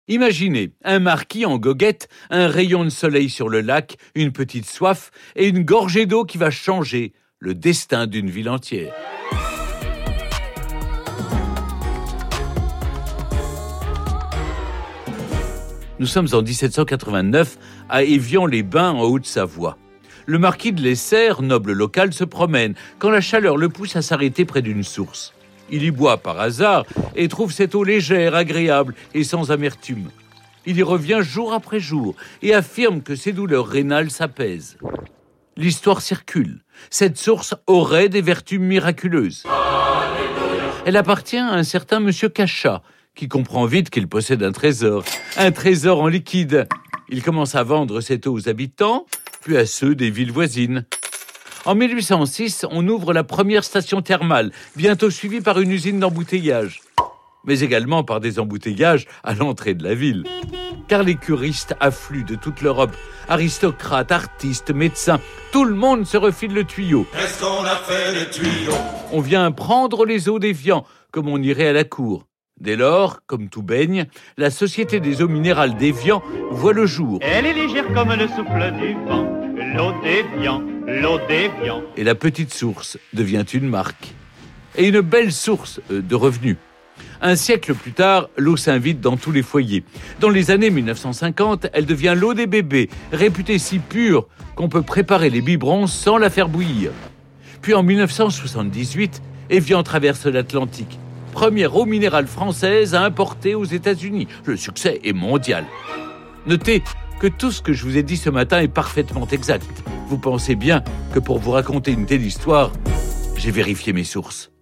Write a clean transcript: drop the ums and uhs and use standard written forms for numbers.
Imaginez un marquis en goguette, un rayon de soleil sur le lac, une petite soif et une gorgée d'eau qui va changer le destin d'une ville entière. Nous sommes en 1789 à Évian-les-Bains en Haute-Savoie. Le marquis de Lesser, noble local, se promène quand la chaleur le pousse à s'arrêter près d'une source. Il y boit par hasard et trouve cette eau légère, agréable et sans amertume. Il y revient jour après jour et affirme que ses douleurs rénales s'apaisent. L'histoire circule. Cette source aurait des vertus miraculeuses. Elle appartient à un certain monsieur Cachat, qui comprend vite qu'il possède un trésor en liquide. Il commence à vendre cette eau aux habitants, puis à ceux des villes voisines. En 1806, on ouvre la première station thermale, bientôt suivie par une usine d'embouteillage, mais également par des embouteillages à l'entrée de la ville. Car les curistes affluent de toute l'Europe, aristocrates, artistes, médecins, tout le monde se refile le tuyau. Qu'est-ce qu'on a fait les tuyaux ? On vient prendre les eaux d'Évian, comme on irait à la cour. Dès lors, comme tout baigne, la Société des eaux minérales d'Évian voit le jour. Elle est légère comme le souffle du vent, l'eau d'Évian, l'eau d'Évian. Et la petite source devient une marque. Et une belle source de revenus. Un siècle plus tard, l'eau s'invite dans tous les foyers. Dans les années 1950, elle devient l'eau des bébés, réputée si pure qu'on peut préparer les biberons sans la faire bouillir. Puis en 1978, Évian traverse l'Atlantique. Première eau minérale française à importer aux États-Unis. Le succès est mondial. Notez que tout ce que je vous ai dit ce matin est parfaitement exact. Vous pensez bien que pour vous raconter une telle histoire, j'ai vérifié mes sources.